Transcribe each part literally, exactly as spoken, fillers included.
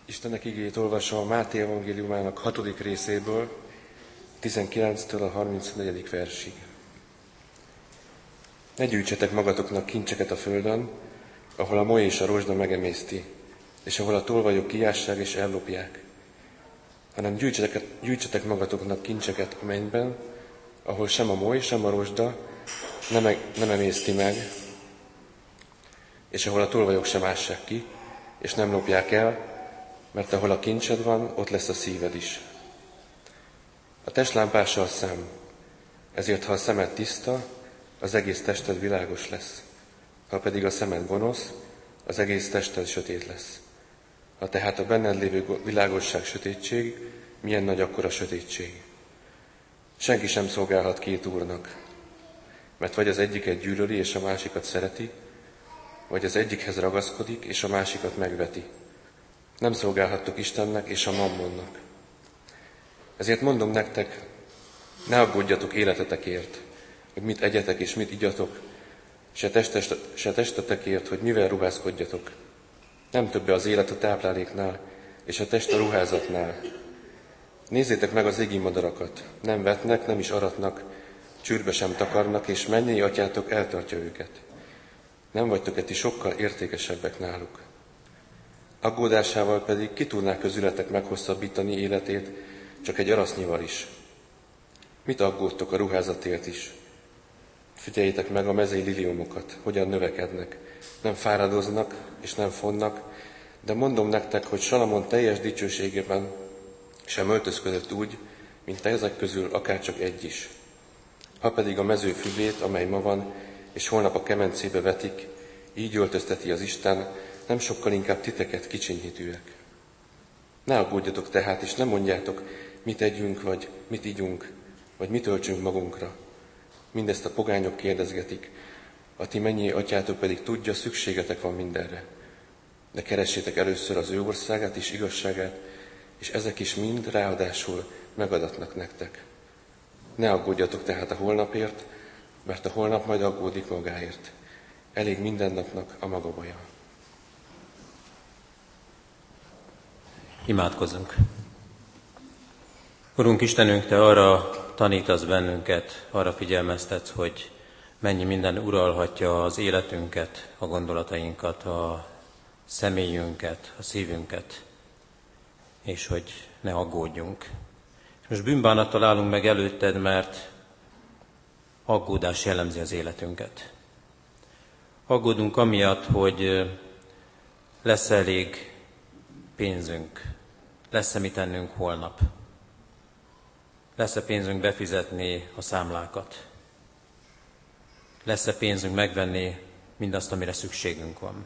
Istennek igéjét olvasom a Máté evangéliumának hatodik részéből, tizenkilenctől a harmincnegyedik versig. Ne gyűjtsetek magatoknak kincseket a földön, ahol a moly és a rozsda megemészti, és ahol a tolvajok kiássák és ellopják, hanem gyűjtsetek, gyűjtsetek magatoknak kincseket a mennyben, ahol sem a moly, sem a rozsda nem, nem emészti meg, és ahol a tolvajok sem ássák ki, és nem lopják el, mert ahol a kincsed van, ott lesz a szíved is. A testlámpása a szem, ezért ha a szemed tiszta, az egész tested világos lesz. Ha pedig a szemed gonosz, az egész tested sötét lesz. Ha tehát a benned lévő világosság sötétség, milyen nagy akkor a sötétség. Senki sem szolgálhat két úrnak, mert vagy az egyiket gyűlöli és a másikat szereti, vagy az egyikhez ragaszkodik és a másikat megveti. Nem szolgálhattok Istennek és a mammonnak. Ezért mondom nektek, ne aggódjatok életetekért, hogy mit egyetek és mit igyatok, se, testes, se testetekért, hogy mivel ruházkodjatok. Nem többe az élet a tápláléknál, és a test a ruházatnál. Nézzétek meg az égi madarakat, nem vetnek, nem is aratnak, csőrbe sem takarnak, és mennyei atyátok eltartja őket. Nem vagytok-e ti sokkal értékesebbek náluk? Aggódásával pedig ki tudná közületek meghosszabbítani életét, csak egy arasznyival is. Mit aggódtok a ruházatért is? Figyeljétek meg a mezei liliumokat, hogyan növekednek. Nem fáradoznak és nem fonnak, de mondom nektek, hogy Salamon teljes dicsőségében sem öltözködött úgy, mint ezek közül akárcsak egy is. Ha pedig a mező füvét, amely ma van, és holnap a kemencébe vetik, így öltözteti az Isten, nem sokkal inkább titeket kicsinyhitűek. Ne aggódjatok tehát, és nem mondjátok, mit együnk, vagy mit igyunk, vagy mit öltsünk magunkra. Mindezt a pogányok kérdezgetik, a ti mennyei atyátok pedig tudja, szükségetek van mindenre. De keressétek először az ő országát és igazságát, és ezek is mind ráadásul megadatnak nektek. Ne aggódjatok tehát a holnapért, mert a holnap majd aggódik magáért. Elég minden napnak a maga baja. Imádkozzunk! Urunk Istenünk, Te arra tanítasz bennünket, arra figyelmeztetsz, hogy mennyi minden uralhatja az életünket, a gondolatainkat, a személyünket, a szívünket, és hogy ne aggódjunk. Most bűnbánattal állunk meg előtted, mert aggódás jellemzi az életünket. Aggódunk amiatt, hogy lesz elég pénzünk, lesz-e mit tennünk holnap, lesz-e pénzünk befizetni a számlákat, lesz-e pénzünk megvenni mindazt, amire szükségünk van.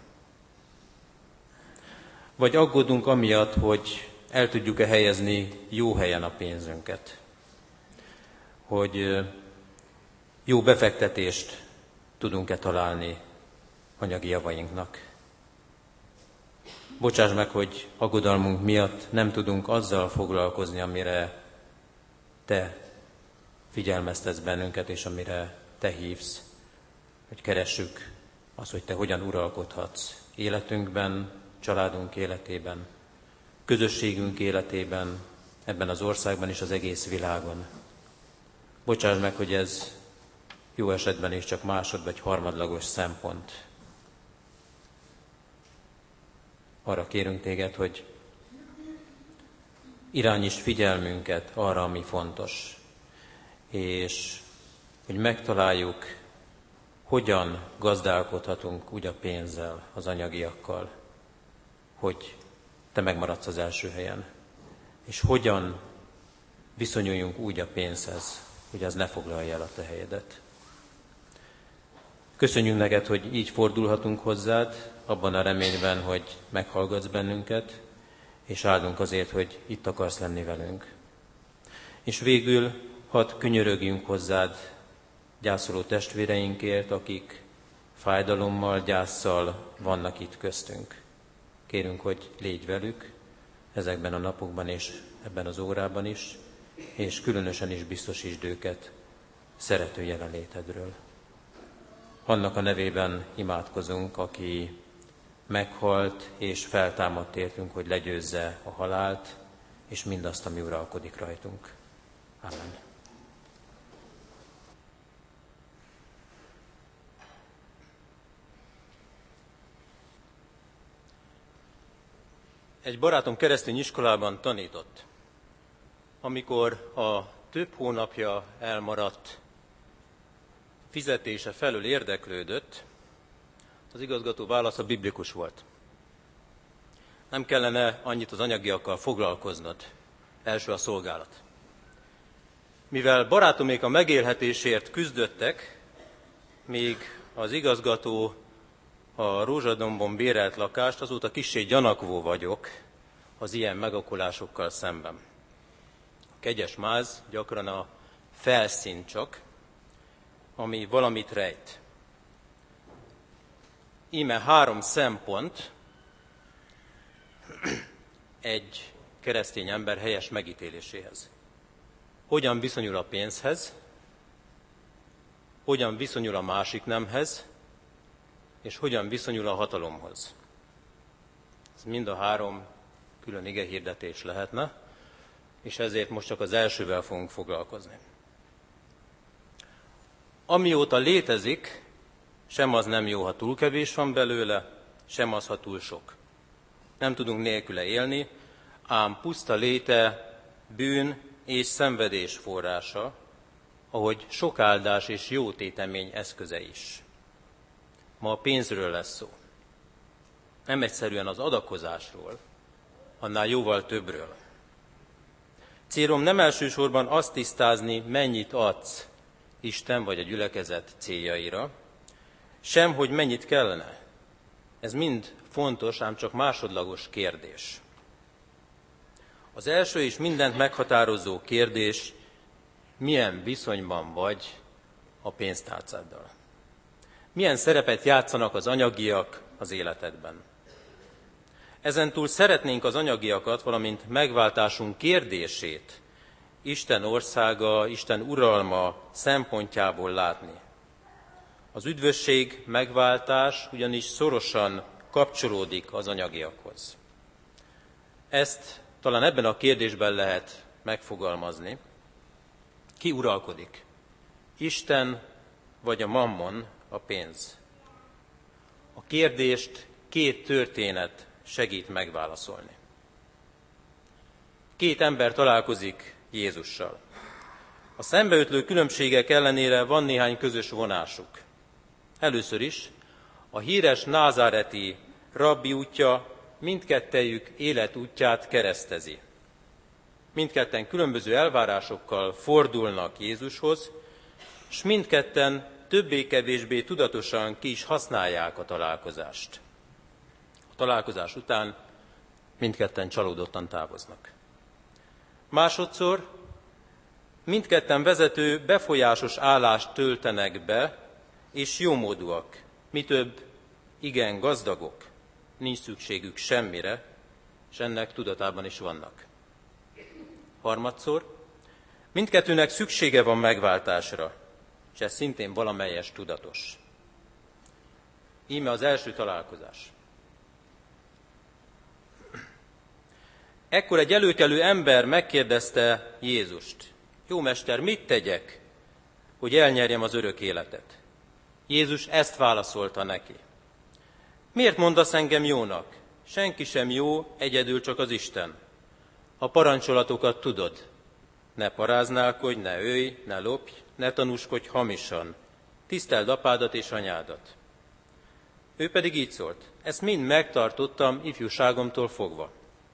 Vagy aggódunk amiatt, hogy el tudjuk-e helyezni jó helyen a pénzünket, hogy jó befektetést tudunk-e találni anyagi javainknak. Bocsáss meg, hogy aggodalmunk miatt nem tudunk azzal foglalkozni, amire Te figyelmeztetsz bennünket, és amire Te hívsz, hogy keressük azt, hogy Te hogyan uralkodhatsz életünkben, családunk életében, közösségünk életében, ebben az országban és az egész világon. Bocsáss meg, hogy ez jó esetben is csak másod vagy harmadlagos szempont. Arra kérünk Téged, hogy irányítsd figyelmünket arra, ami fontos, és hogy megtaláljuk, hogyan gazdálkodhatunk úgy a pénzzel, az anyagiakkal, hogy Te megmaradsz az első helyen, és hogyan viszonyuljunk úgy a pénzhez, hogy az ne foglalja el a Te helyedet. Köszönjük neked, hogy így fordulhatunk hozzád, abban a reményben, hogy meghallgatsz bennünket, és áldunk azért, hogy itt akarsz lenni velünk. És végül hadd könyörögjünk hozzád gyászoló testvéreinkért, akik fájdalommal, gyásszal vannak itt köztünk. Kérünk, hogy légy velük ezekben a napokban és ebben az órában is, és különösen is biztosítsd őket szerető jelenlétedről. Annak a nevében imádkozunk, aki meghalt és feltámadt értünk, hogy legyőzze a halált, és mindazt, ami uralkodik rajtunk. Amen. Egy barátom keresztény iskolában tanított. Amikor a több hónapja elmaradt fizetése felől érdeklődött, az igazgató válasza biblikus volt. Nem kellene annyit az anyagiakkal foglalkoznod, első a szolgálat. Mivel barátomék a megélhetésért küzdöttek, még az igazgató a Rózsadombon bérelt lakást, azóta kissé gyanakvó vagyok az ilyen megakulásokkal szemben. A kegyes máz gyakran a felszín csak, ami valamit rejt. Íme három szempont egy keresztény ember helyes megítéléséhez. Hogyan viszonyul a pénzhez, hogyan viszonyul a másik nemhez, és hogyan viszonyul a hatalomhoz. Ez mind a három külön igehirdetés lehetne, és ezért most csak az elsővel fogunk foglalkozni. Amióta létezik, sem az nem jó, ha túl kevés van belőle, sem az, ha túl sok. Nem tudunk nélküle élni, ám puszta léte bűn és szenvedés forrása, ahogy sok áldás és jó tétemény eszköze is. Ma a pénzről lesz szó. Nem egyszerűen az adakozásról, annál jóval többről. Célom nem elsősorban azt tisztázni, mennyit adsz Isten vagy a gyülekezet céljaira, sem, hogy mennyit kellene. Ez mind fontos, ám csak másodlagos kérdés. Az első és mindent meghatározó kérdés, milyen viszonyban vagy a pénztárcáddal. Milyen szerepet játszanak az anyagiak az életedben. Ezentúl szeretnénk az anyagiakat, valamint megváltásunk kérdését Isten országa, Isten uralma szempontjából látni. Az üdvösség, megváltás ugyanis szorosan kapcsolódik az anyagiakhoz. Ezt talán ebben a kérdésben lehet megfogalmazni. Ki uralkodik? Isten vagy a mammon, a pénz? A kérdést két történet segít megválaszolni. Két ember találkozik Jézussal. A szembeötlő különbségek ellenére van néhány közös vonásuk. Először is a híres názáreti rabbi útja mindkettejük életútját keresztezi. Mindketten különböző elvárásokkal fordulnak Jézushoz, és mindketten többé-kevésbé tudatosan ki is használják a találkozást. A találkozás után mindketten csalódottan távoznak. Másodszor mindketten vezető, befolyásos állást töltenek be, és jómódúak, mi több, igen gazdagok, nincs szükségük semmire, és ennek tudatában is vannak. Harmadszor, mindkettőnek szüksége van megváltásra, és ez szintén valamelyes tudatos. Íme az első találkozás. Ekkor egy előkelő ember megkérdezte Jézust: Jó mester, mit tegyek, hogy elnyerjem az örök életet? Jézus ezt válaszolta neki: Miért mondasz engem jónak? Senki sem jó, egyedül csak az Isten. A parancsolatokat tudod. Ne paráználkodj, ne ölj, ne lopj, ne tanúskodj hamisan. Tiszteld apádat és anyádat. Ő pedig így szólt: Ezt mind megtartottam ifjúságomtól fogva.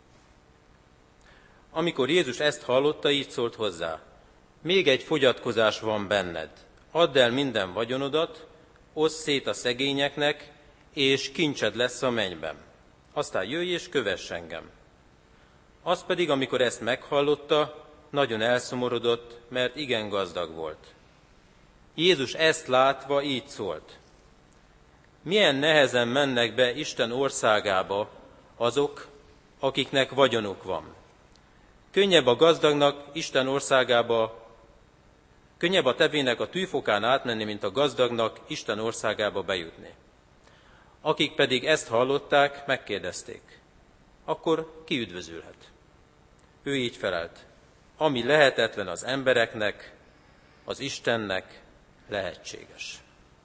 Amikor Jézus ezt hallotta, így szólt hozzá: Még egy fogyatkozás van benned. Add el minden vagyonodat, oszd szét a szegényeknek, és kincsed lesz a mennyben. Aztán jöjj és kövess engem. Az pedig, amikor ezt meghallotta, nagyon elszomorodott, mert igen gazdag volt. Jézus ezt látva így szólt: Milyen nehezen mennek be Isten országába azok, akiknek vagyonuk van. Könnyebb a gazdagnak Isten országába, könnyebb a tevének a tűfokán átmenni, mint a gazdagnak Isten országába bejutni. Akik pedig ezt hallották, megkérdezték, akkor ki üdvözülhet? Ő így felelt, ami lehetetlen az embereknek, az Istennek lehetséges.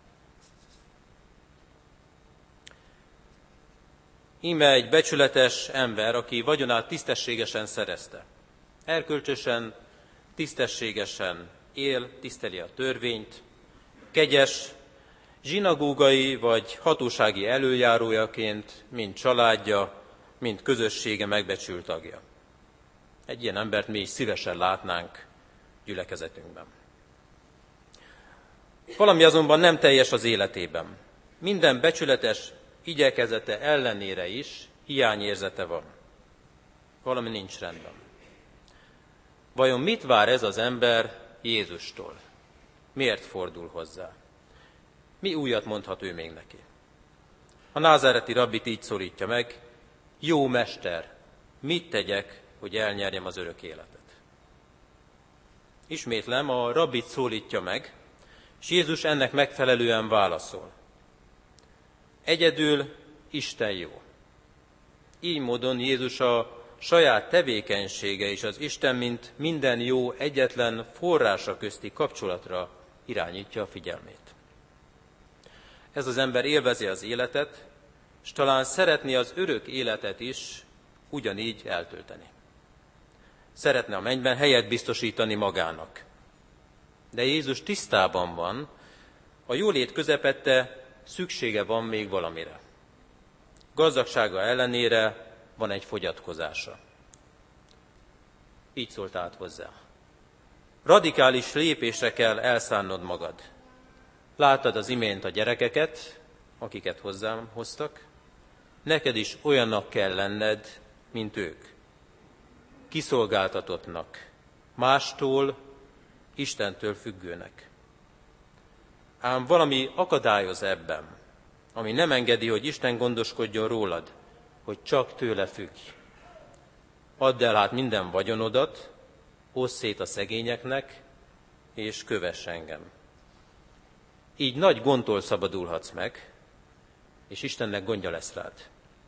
Íme egy becsületes ember, aki vagyonát tisztességesen szerezte. Erkölcsösen, tisztességesen él, tiszteli a törvényt, kegyes, zsinagógai vagy hatósági előjárójaként, mind családja, mind közössége megbecsült tagja. Egy ilyen embert mi is szívesen látnánk gyülekezetünkben. Valami azonban nem teljes az életében. Minden becsületes igyekezete ellenére is hiányérzete van. Valami nincs rendben. Vajon mit vár ez az ember Jézustól? Miért fordul hozzá? Mi újat mondhat ő még neki? A názáreti rabbit így szólítja meg, jó mester, mit tegyek, hogy elnyerjem az örök életet? Ismétlem, a rabbit szólítja meg, és Jézus ennek megfelelően válaszol. Egyedül Isten jó. Így módon Jézus a saját tevékenysége és az Isten, mint minden jó egyetlen forrása közti kapcsolatra irányítja a figyelmét. Ez az ember élvezi az életet, és talán szeretné az örök életet is ugyanígy eltölteni. Szeretne a mennyben helyet biztosítani magának. De Jézus tisztában van, a jólét közepette szüksége van még valamire. Gazdagsága ellenére van egy fogyatkozása. Így szólt át hozzá. Radikális lépésre kell elszánnod magad. Láttad az imént a gyerekeket, akiket hozzám hoztak? Neked is olyannak kell lenned, mint ők. Kiszolgáltatottnak, mástól, Istentől függőnek. Ám valami akadályoz ebben, ami nem engedi, hogy Isten gondoskodjon rólad, hogy csak tőle függj. Add el hát minden vagyonodat, osszd szét a szegényeknek, és kövess engem. Így nagy gondtól szabadulhatsz meg, és Istennek gondja lesz rád.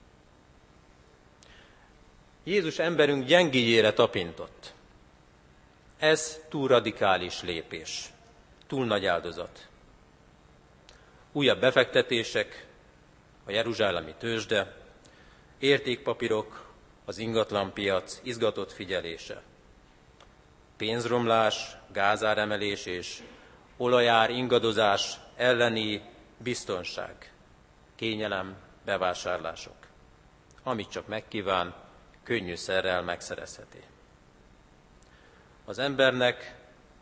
Jézus emberünk gyengéjére tapintott. Ez túl radikális lépés, túl nagy áldozat. Újabb befektetések, a jeruzsálemi tőzsde, értékpapírok, az ingatlanpiac izgatott figyelése. Pénzromlás, gázáremelés és olajár ingadozás elleni biztonság, kényelem, bevásárlások. Amit csak megkíván, könnyűszerrel megszerezheti. Az embernek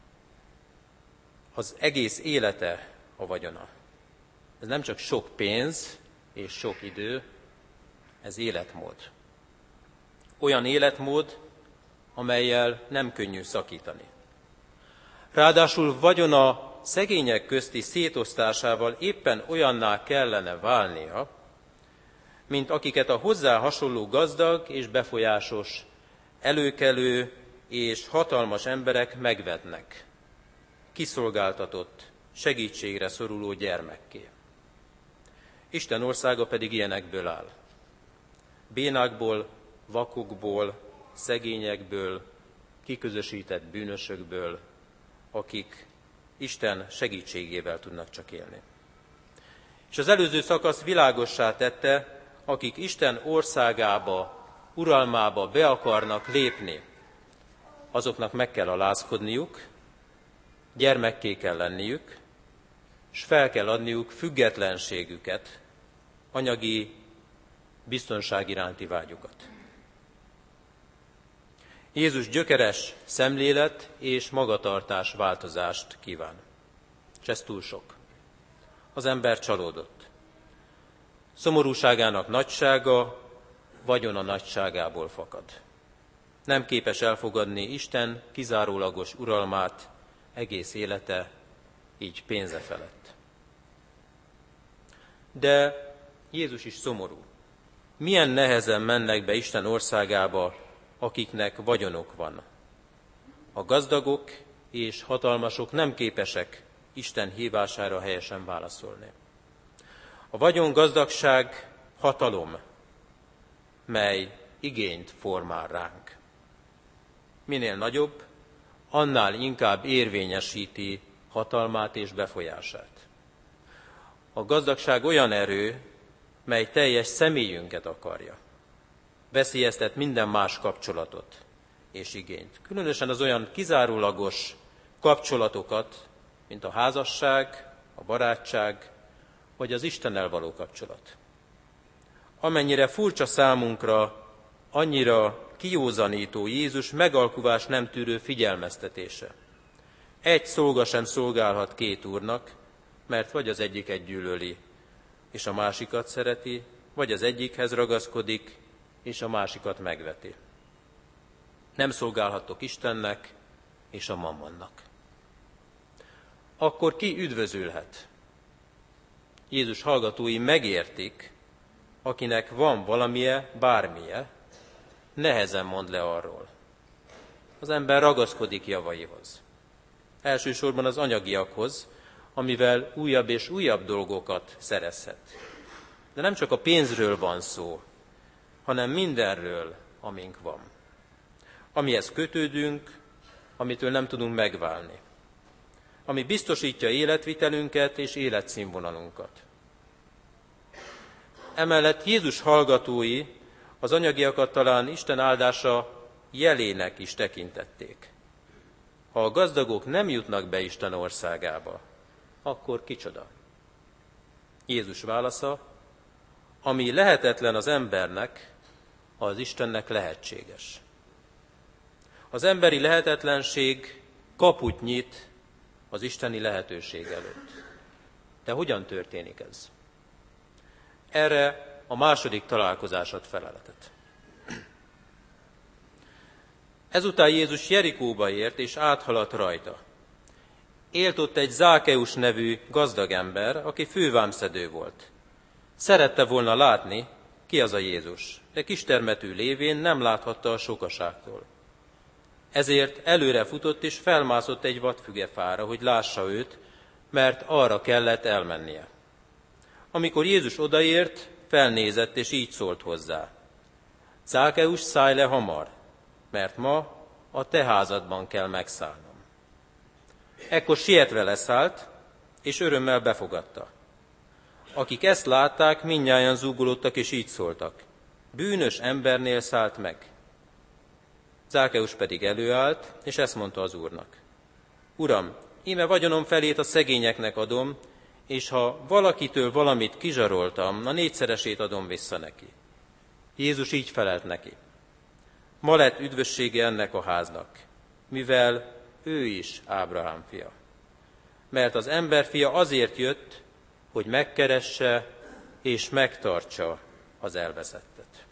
az egész élete a vagyona. Ez nem csak sok pénz és sok idő, ez életmód. Olyan életmód, amellyel nem könnyű szakítani. Ráadásul vagyona szegények közti szétosztásával éppen olyanná kellene válnia, mint akiket a hozzá hasonló gazdag és befolyásos, előkelő és hatalmas emberek megvetnek, kiszolgáltatott, segítségre szoruló gyermekké. Isten országa pedig ilyenekből áll. Bénákból, vakokból, szegényekből, kiközösített bűnösökből, akik Isten segítségével tudnak csak élni. És az előző szakasz világossá tette, akik Isten országába, uralmába be akarnak lépni, azoknak meg kell alázkodniuk, gyermekké kell lenniük, és fel kell adniuk függetlenségüket, anyagi biztonság iránti vágyukat. Jézus gyökeres szemlélet és magatartás változást kíván. És ez túl sok. Az ember csalódott. Szomorúságának nagysága vagyona nagyságából fakad. Nem képes elfogadni Isten kizárólagos uralmát egész élete, így pénze felett. De Jézus is szomorú. Milyen nehezen mennek be Isten országába, akiknek vagyonok van. A gazdagok és hatalmasok nem képesek Isten hívására helyesen válaszolni. A vagyongazdagság hatalom, mely igényt formál ránk. Minél nagyobb, annál inkább érvényesíti hatalmát és befolyását. A gazdagság olyan erő, mely teljes személyünket akarja. Veszélyeztet minden más kapcsolatot és igényt. Különösen az olyan kizárólagos kapcsolatokat, mint a házasság, a barátság, vagy az Istennel való kapcsolat. Amennyire furcsa számunkra, annyira kijózanító Jézus megalkuvás nem tűrő figyelmeztetése. Egy szolga sem szolgálhat két úrnak, mert vagy az egyiket gyűlöli, és a másikat szereti, vagy az egyikhez ragaszkodik, és a másikat megveti. Nem szolgálhattok Istennek és a mammonnak. Akkor ki üdvözülhet? Jézus hallgatói megértik, akinek van valamije, bármije, nehezen mond le arról. Az ember ragaszkodik javaihoz. Elsősorban az anyagiakhoz, amivel újabb és újabb dolgokat szerezhet. De nem csak a pénzről van szó, hanem mindenről, amink van. Amihez kötődünk, amitől nem tudunk megválni. Ami biztosítja életvitelünket és életszínvonalunkat. Emellett Jézus hallgatói az anyagiakat talán Isten áldása jelének is tekintették. Ha a gazdagok nem jutnak be Isten országába, akkor kicsoda? Jézus válasza, ami lehetetlen az embernek, az Istennek lehetséges. Az emberi lehetetlenség kaput nyit az isteni lehetőség előtt. De hogyan történik ez? Erre a második találkozás ad feleletet. Ezután Jézus Jerikóba ért, és áthaladt rajta. Élt ott egy Zákeus nevű gazdag ember, aki fővámszedő volt. Szerette volna látni, ki az a Jézus, de kistermetű lévén nem láthatta a sokaságtól. Ezért előre futott és felmászott egy vadfügefára, hogy lássa őt, mert arra kellett elmennie. Amikor Jézus odaért, felnézett és így szólt hozzá. Zákeus, szállj le hamar, mert ma a te házadban kell megszállnom. Ekkor sietve leszállt, és örömmel befogadta. Akik ezt látták, mindnyájan zúgolódtak és így szóltak. Bűnös embernél szállt meg. Zákeus pedig előállt, és ezt mondta az Úrnak. Uram, íme vagyonom felét a szegényeknek adom, és ha valakitől valamit kizsaroltam, a négyszeresét adom vissza neki. Jézus így felelt neki. Ma lett üdvössége ennek a háznak, mivel ő is Ábrahám fia. Mert az emberfia azért jött, hogy megkeresse és megtartsa az elveszettet.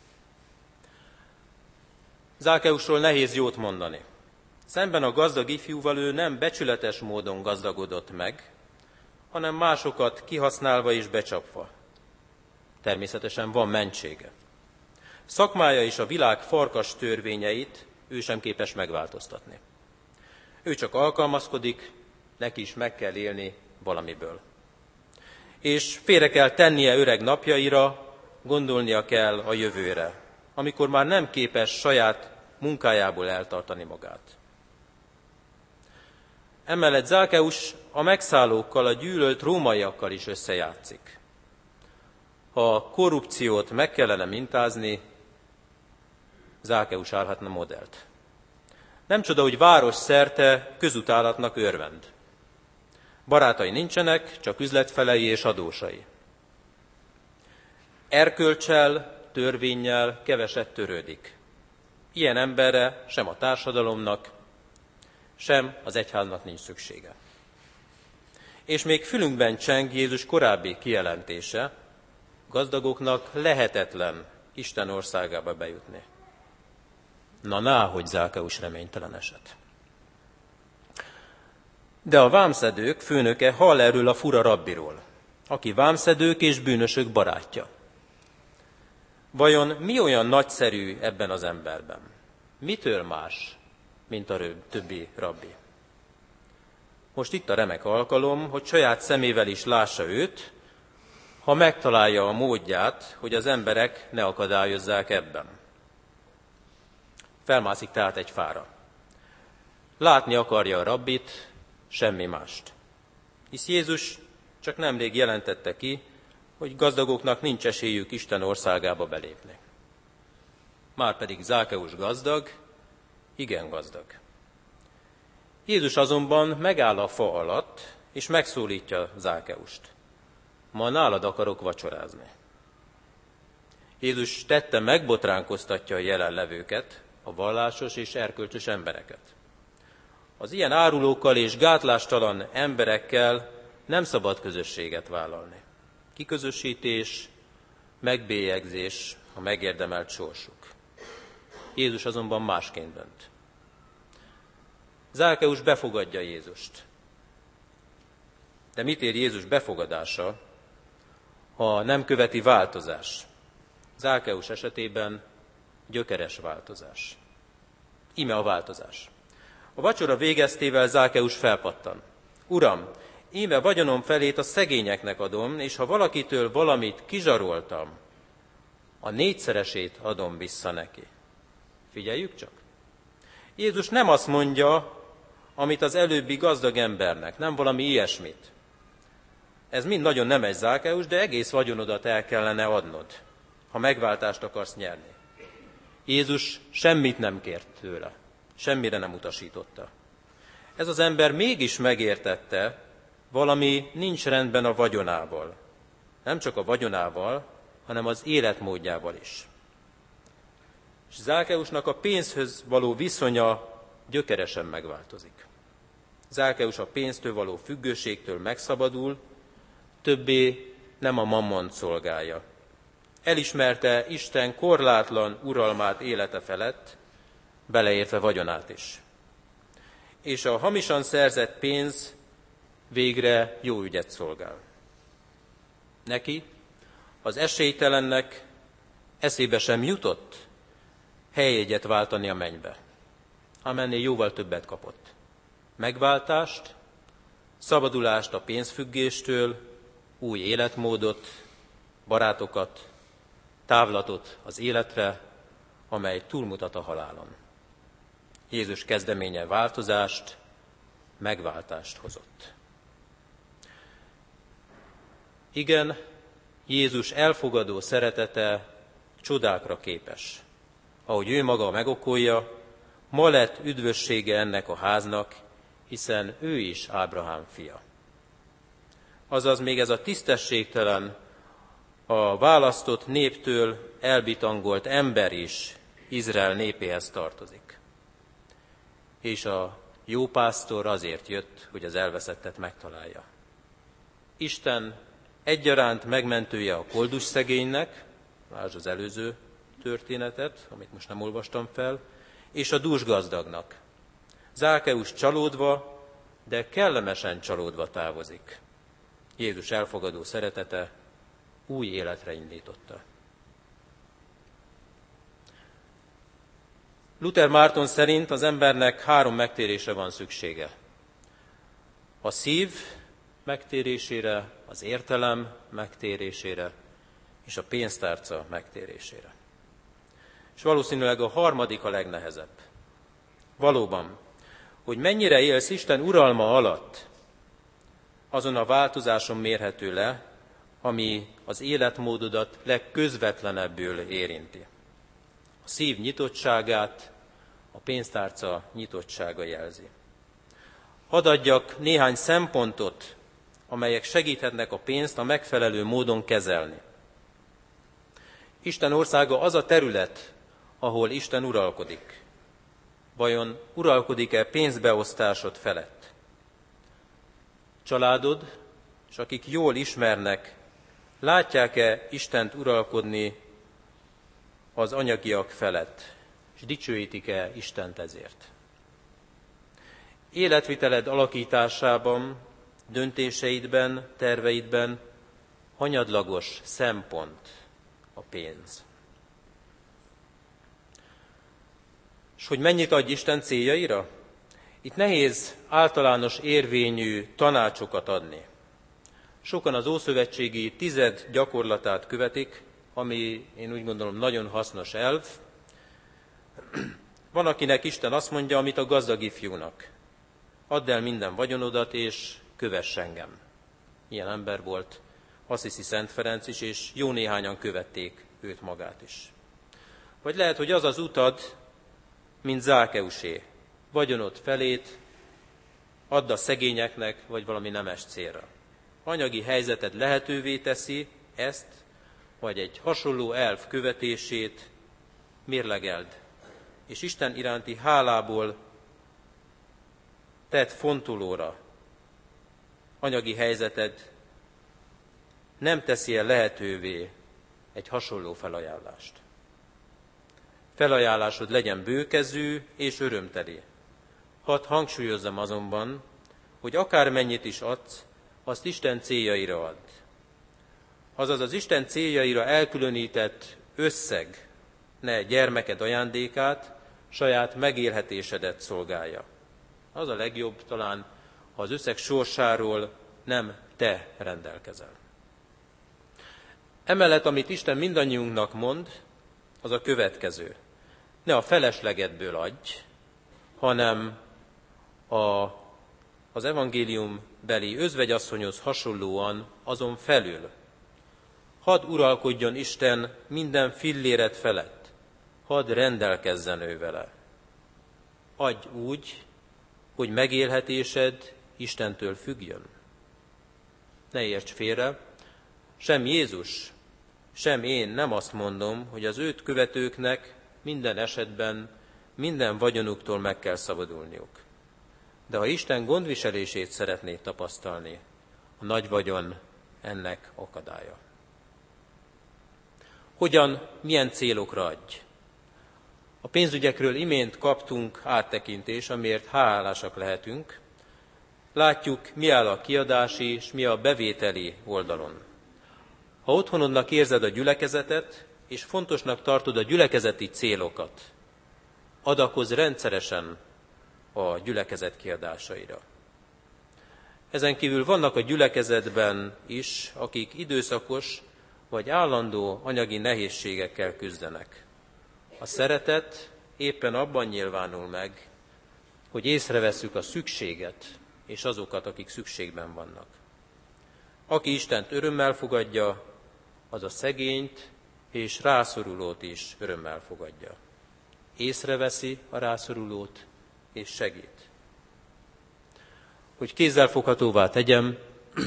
Zákeusról nehéz jót mondani. Szemben a gazdag ifjúval ő nem becsületes módon gazdagodott meg, hanem másokat kihasználva és becsapva. Természetesen van mentsége. Szakmája és a világ farkas törvényeit ő sem képes megváltoztatni. Ő csak alkalmazkodik, neki is meg kell élni valamiből. És félre kell tennie öreg napjaira, gondolnia kell a jövőre, amikor már nem képes saját munkájából eltartani magát. Emellett Zákeus a megszállókkal, a gyűlölt rómaiakkal is összejátszik. Ha a korrupciót meg kellene mintázni, Zákeus állhatna modellt. Nem csoda, hogy város szerte közutálatnak örvend. Barátai nincsenek, csak üzletfelei és adósai. Erkölccsel, törvénnyel keveset törődik. Ilyen emberre sem a társadalomnak, sem az egyháznak nincs szüksége. És még fülünkben cseng Jézus korábbi kijelentése, gazdagoknak lehetetlen Isten országába bejutni. Na, ná, hogy Zákeus reménytelen eset. De a vámszedők főnöke hall erről a fura rabbiról, aki vámszedők és bűnösök barátja. Vajon mi olyan nagyszerű ebben az emberben? Mitől más, mint a többi rabbi? Most itt a remek alkalom, hogy saját szemével is lássa őt, ha megtalálja a módját, hogy az emberek ne akadályozzák ebben. Felmászik tehát egy fára. Látni akarja a rabbit, semmi mást. Hisz Jézus csak nemrég jelentette ki, hogy gazdagoknak nincs esélyük Isten országába belépni. Márpedig Zákeus gazdag, igen gazdag. Jézus azonban megáll a fa alatt, és megszólítja Zákeust. Ma nálad akarok vacsorázni. Jézus tette megbotránkoztatja a jelenlevőket, a vallásos és erkölcsös embereket. Az ilyen árulókkal és gátlástalan emberekkel nem szabad közösséget vállalni. Kiközösítés, megbélyegzés a megérdemelt sorsuk. Jézus azonban másként dönt. Zákeus befogadja Jézust. De mit ér Jézus befogadása, ha nem követi változás? Zákeus esetében gyökeres változás. Íme a változás. A vacsora végeztével Zákeus felpattan. Uram, íme vagyonom felét a szegényeknek adom, és ha valakitől valamit kizsaroltam, a négyszeresét adom vissza neki. Figyeljük csak. Jézus nem azt mondja, amit az előbbi gazdag embernek, nem valami ilyesmit. Ez mind nagyon nemes, Zákeus, de egész vagyonodat el kellene adnod, ha megváltást akarsz nyerni. Jézus semmit nem kért tőle, semmire nem utasította. Ez az ember mégis megértette, valami nincs rendben a vagyonával. Nem csak a vagyonával, hanem az életmódjával is. És Zákeusnak a pénzhöz való viszonya gyökeresen megváltozik. Zákeus a pénztől való függőségtől megszabadul, többé nem a mammont szolgálja. Elismerte Isten korlátlan uralmát élete felett, beleértve vagyonát is. És a hamisan szerzett pénz végre jó ügyet szolgál. Neki, az esélytelennek eszébe sem jutott helyjegyet váltani a mennybe, amennél jóval többet kapott. Megváltást, szabadulást a pénzfüggéstől, új életmódot, barátokat, távlatot az életre, amely túlmutat a halálon. Jézus kezdeménye változást, megváltást hozott. Igen, Jézus elfogadó szeretete csodákra képes. Ahogy ő maga megokolja, ma lett üdvössége ennek a háznak, hiszen ő is Ábrahám fia. Azaz még ez a tisztességtelen, a választott néptől elbitangolt ember is Izrael népéhez tartozik. És a jó pásztor azért jött, hogy az elveszettet megtalálja. Isten egyaránt megmentője a koldus szegénynek, lásd az előző történetet, amit most nem olvastam fel, és a dúsgazdagnak. Zákeus csalódva, de kellemesen csalódva távozik. Jézus elfogadó szeretete új életre indította. Luther Márton szerint az embernek három megtérésre van szüksége. A szív megtérésére, az értelem megtérésére és a pénztárca megtérésére. És valószínűleg a harmadik a legnehezebb. Valóban, hogy mennyire élsz Isten uralma alatt, azon a változáson mérhető le, ami az életmódodat legközvetlenebbül érinti. A szív nyitottságát a pénztárca nyitottsága jelzi. Hadd adjak néhány szempontot, amelyek segíthetnek a pénzt a megfelelő módon kezelni. Isten országa az a terület, ahol Isten uralkodik. Vajon uralkodik-e pénzbeosztásod felett? Családod, és akik jól ismernek, látják-e Istent uralkodni az anyagiak felett, és dicsőítik-e Istent ezért? Életviteled alakításában, döntéseidben, terveidben hanyadlagos szempont a pénz. És hogy mennyit adj Isten céljaira? Itt nehéz általános érvényű tanácsokat adni. Sokan az ószövetségi tized gyakorlatát követik, ami én úgy gondolom nagyon hasznos elv. Van, akinek Isten azt mondja, amit a gazdag ifjúnak. Add el minden vagyonodat, és kövess engem. Ilyen ember volt Assisi Szent Ferenc is, és jó néhányan követték őt magát is. Vagy lehet, hogy az az utad, mint Zákeusé, vagyonod felét add a szegényeknek, vagy valami nemes célra. Anyagi helyzeted lehetővé teszi ezt, vagy egy hasonló elv követését mérlegeld, és Isten iránti hálából tedd fontolóra. Anyagi helyzeted nem teszi el lehetővé egy hasonló felajánlást. Felajánlásod legyen bőkezű és örömteli. Hadd hangsúlyozzam azonban, hogy akármennyit is adsz, azt Isten céljaira add. Azaz az Isten céljaira elkülönített összeg ne gyermeked ajándékát, saját megélhetésedet szolgálja. Az a legjobb talán, ha az összeg sorsáról nem te rendelkezel. Emellett, amit Isten mindannyiunknak mond, az a következő. Ne a feleslegedből adj, hanem a, az evangélium beli özvegyasszonyhoz hasonlóan azon felül. Hadd uralkodjon Isten minden filléret felett, hadd rendelkezzen ő vele. Adj úgy, hogy megélhetésed Istentől függjön. Ne érts félre, sem Jézus, sem én nem azt mondom, hogy az őt követőknek minden esetben minden vagyonuktól meg kell szabadulniuk. De ha Isten gondviselését szeretnéd tapasztalni, a nagy vagyon ennek akadálya. Hogyan, milyen célokra adj? A pénzügyekről imént kaptunk áttekintést, amiért hálásak lehetünk. Látjuk, mi áll a kiadási és mi a bevételi oldalon. Ha otthonodnak érzed a gyülekezetet, és fontosnak tartod a gyülekezeti célokat, adakozz rendszeresen a gyülekezet kiadásaira. Ezen kívül vannak a gyülekezetben is, akik időszakos vagy állandó anyagi nehézségekkel küzdenek. A szeretet éppen abban nyilvánul meg, hogy észrevesszük a szükséget és azokat, akik szükségben vannak. Aki Istent örömmel fogadja, az a szegényt és rászorulót is örömmel fogadja. Észreveszi a rászorulót és segít. Hogy kézzelfoghatóvá tegyem,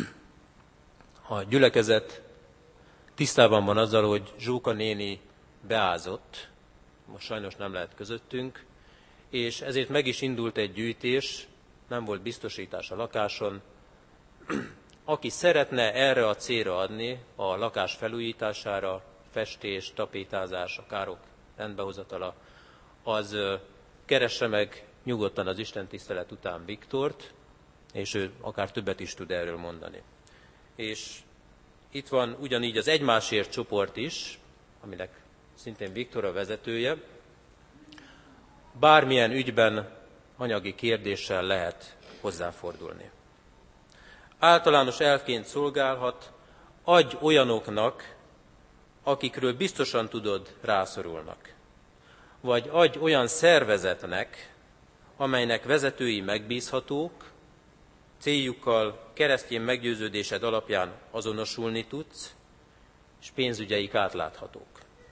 a gyülekezet tisztában van azzal, hogy Zsóka néni beázott, most sajnos nem lehet közöttünk, és ezért meg is indult egy gyűjtés, nem volt biztosítás a lakáson. Aki szeretne erre a célra adni, a lakás felújítására, festés, tapétázás, a károk rendbehozatala, az keresse meg nyugodtan az istentisztelet után Viktort, és ő akár többet is tud erről mondani. És itt van ugyanígy az Egymásért csoport is, aminek szintén Viktor a vezetője. Bármilyen ügyben anyagi kérdéssel lehet hozzáfordulni. Általános elvként szolgálhat, adj olyanoknak, akikről biztosan tudod, rászorulnak. Vagy adj olyan szervezetnek, amelynek vezetői megbízhatók, céljukkal keresztény meggyőződésed alapján azonosulni tudsz, és pénzügyeik átláthatók.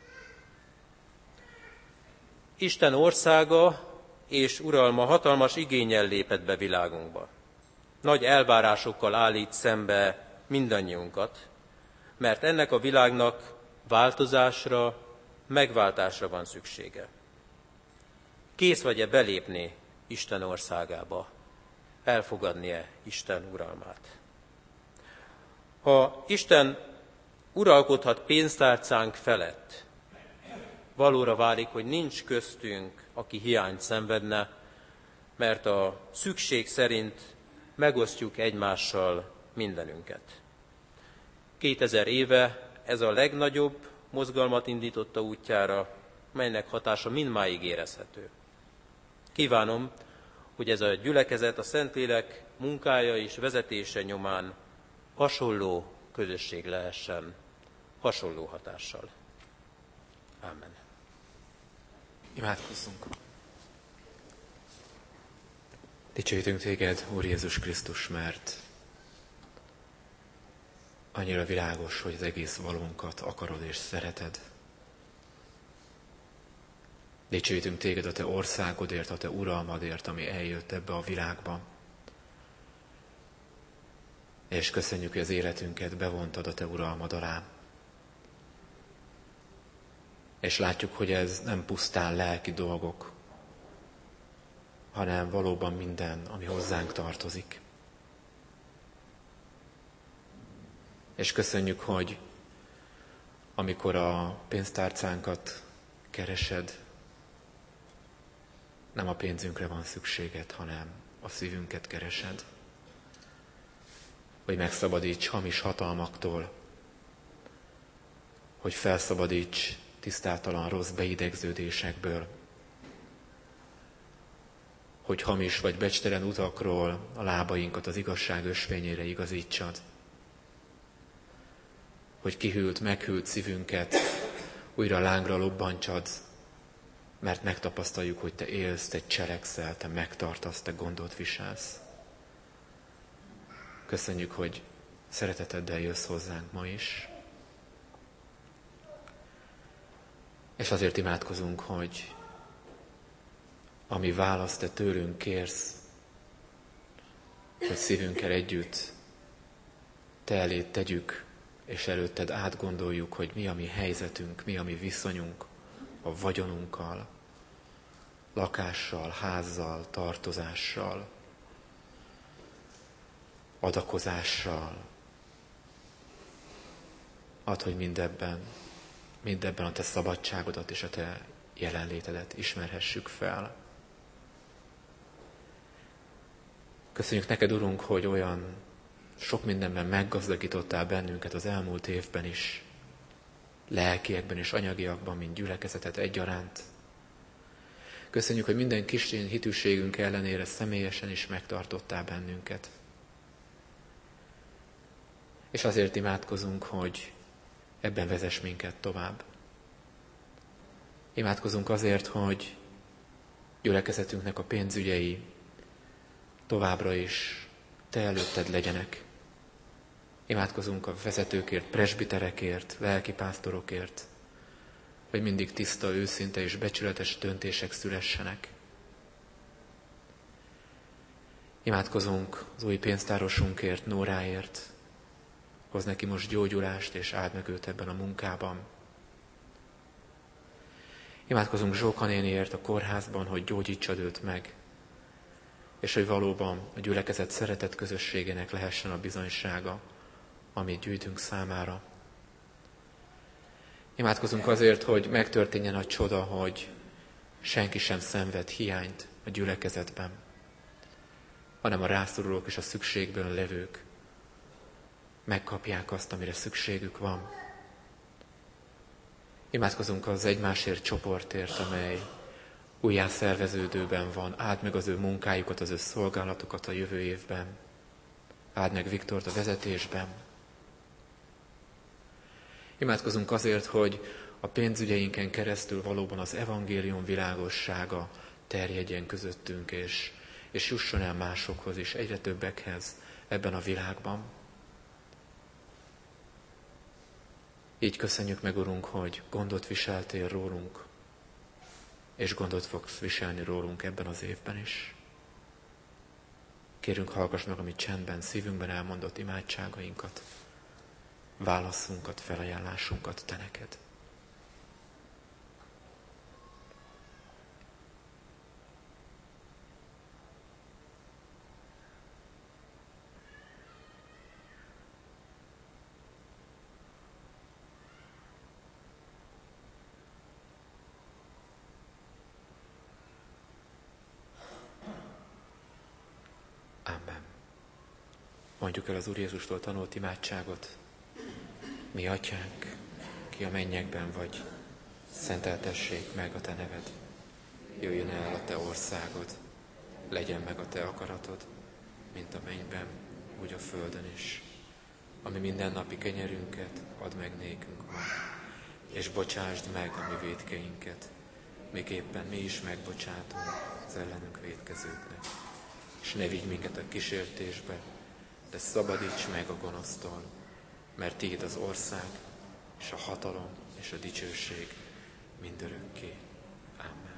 Isten országa és uralma hatalmas igénnyel lépett be világunkba. Nagy elvárásokkal állít szembe mindannyiunkat, mert ennek a világnak változásra, megváltásra van szüksége. Kész vagy-e belépni Isten országába, elfogadni-e Isten uralmát? Ha Isten uralkodhat pénztárcánk felett, valóra válik, hogy nincs köztünk, aki hiányt szenvedne, mert a szükség szerint megosztjuk egymással mindenünket. Kétezer éve ez a legnagyobb mozgalmat indította útjára, melynek hatása mindmáig érezhető. Kívánom, hogy ez a gyülekezet a Szentlélek munkája és vezetése nyomán hasonló közösség lehessen, hasonló hatással. Amen. Imádkozzunk! Dicsőítünk téged, Úr Jézus Krisztus, mert annyira világos, hogy az egész valónkat akarod és szereted. Dicsőítünk téged a te országodért, a te uralmadért, ami eljött ebbe a világba. És köszönjük, hogy az életünket bevontad a te uralmad alá. És látjuk, hogy ez nem pusztán lelki dolgok, hanem valóban minden, ami hozzánk tartozik. És köszönjük, hogy amikor a pénztárcánkat keresed, nem a pénzünkre van szükséged, hanem a szívünket keresed. Hogy megszabadíts hamis hatalmaktól, hogy felszabadíts tisztátalan rossz beidegződésekből, hogy hamis vagy becstelen utakról a lábainkat az igazság ösvényére igazítsad, hogy kihűlt, meghűlt szívünket újra lángra lobbantsad, mert megtapasztaljuk, hogy te élsz, te cselekszel, te megtartasz, te gondot viselsz. Köszönjük, hogy szereteteddel jössz hozzánk ma is. És azért imádkozunk, hogy ami választ te tőlünk kérsz, hogy szívünkkel együtt te eléd tegyük, és előtted átgondoljuk, hogy mi a mi helyzetünk, mi a mi viszonyunk a vagyonunkkal, lakással, házzal, tartozással, adakozással. Add, hogy mindebben, mindebben a te szabadságodat és a te jelenlétedet ismerhessük fel. Köszönjük neked, Urunk, hogy olyan sok mindenben meggazdagítottál bennünket az elmúlt évben is, lelkiekben és anyagiakban, mint gyülekezetet egyaránt. Köszönjük, hogy minden kis hitűségünk ellenére személyesen is megtartottál bennünket. És azért imádkozunk, hogy ebben vezess minket tovább. Imádkozunk azért, hogy gyülekezetünknek a pénzügyei továbbra is te előtted legyenek. Imádkozunk a vezetőkért, presbiterekért, lelkipásztorokért, hogy mindig tiszta, őszinte és becsületes döntések szülessenek. Imádkozunk az új pénztárosunkért, Nóráért, hoz neki most gyógyulást, és áld meg őt ebben a munkában. Imádkozunk Zsóka néniért a kórházban, hogy gyógyítsad őt meg, és hogy valóban a gyülekezet szeretett közösségének lehessen a bizonysága, amit gyűjtünk számára. Imádkozunk azért, hogy megtörténjen a csoda, hogy senki sem szenved hiányt a gyülekezetben, hanem a rászorulók és a szükségben levők megkapják azt, amire szükségük van. Imádkozunk az egymásért csoportért, amely újjászerveződőben van. Áld meg az ő munkájukat, az ő szolgálatokat a jövő évben. Áld meg Viktort a vezetésben. Imádkozunk azért, hogy a pénzügyeinken keresztül valóban az evangélium világossága terjedjen közöttünk, és, és jusson el másokhoz is, egyre többekhez ebben a világban. Így köszönjük meg, Urunk, hogy gondot viseltél rólunk, és gondot fogsz viselni rólunk ebben az évben is. Kérünk, hallgass meg a mi csendben, szívünkben elmondott imádságainkat, válaszunkat, felajánlásunkat te neked. Amen. Mondjuk el az Úr Jézustól tanult imádságot. Mi atyánk, ki a mennyekben vagy, szenteltessék meg a te neved. Jöjjön el a te országod, legyen meg a te akaratod, mint a mennyben, úgy a földön is. ami mindennapi kenyerünket add meg nékünk ma, és bocsásd meg a mi vétkeinket, miképpen mi is megbocsátunk az ellenünk vétkezőknek. És ne vigy minket a kísértésbe, de szabadíts meg a gonosztól, mert tiéd az ország, és a hatalom, és a dicsőség mindörökké. Amen.